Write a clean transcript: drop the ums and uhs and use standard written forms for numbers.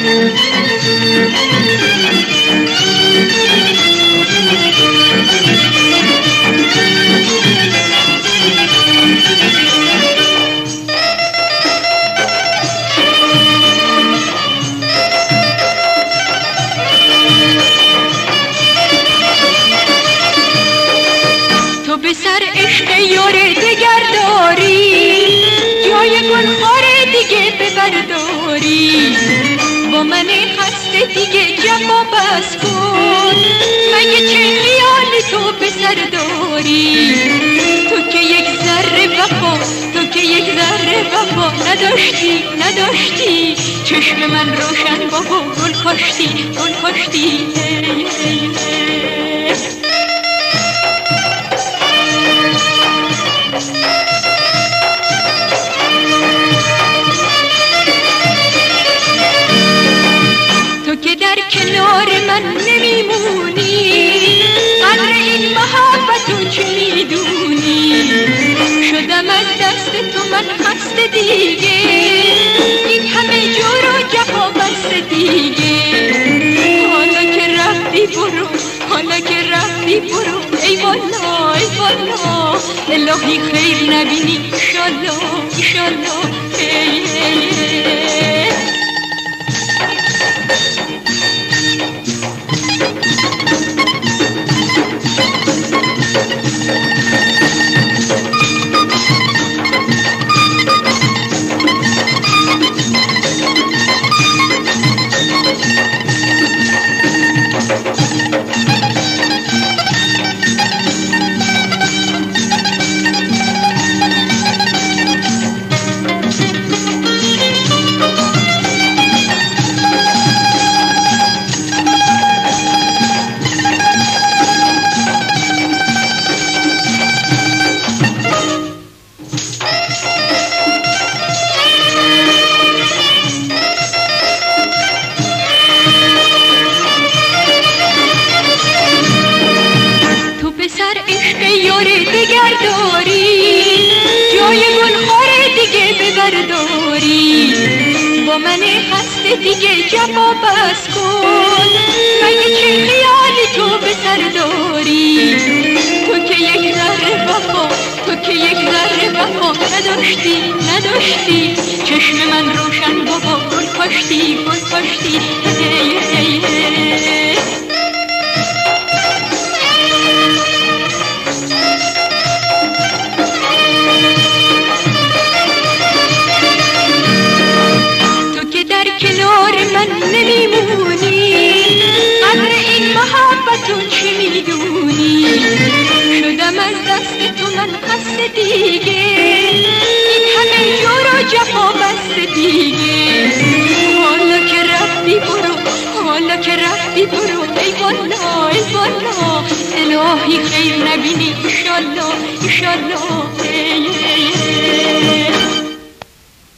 تو به سر عشق یار دگر داری، جای گلخوار دیگه ببرداری، با من خسته دیگه جفا بس کن. مگه چه خیال تو به سر داری؟ تو که یک ذره وفا، تو که یک ذره وفا نداشتی، چشم من روشن بابا گل کاشتی. تو که در کنار من نمیمونی، قدر این محبتو چه میدونی؟ شدم از دست تو من خسته دیگه، این همه جور و جفا بسته دیگه. حالا که رفتی برو، ای والا الهی خیر نبینی ایشالله. دگر داری، جای گلخوار دیگه ببرداری، با من خسته دیگه جفا بس کن. مگه چه خیالی تو به سر داری؟ تو که یک ذره وفا نداشتی، چشم من روشن بابا گل کاشتی. من نمیمونی، قدر این محبتو چی میدونی؟ شدم از دست تو من خسته دیگه، این همه جور و جفا بسته دیگه. حالا که رفتی برو، ای والا الهی خیر نبینی ایشالله.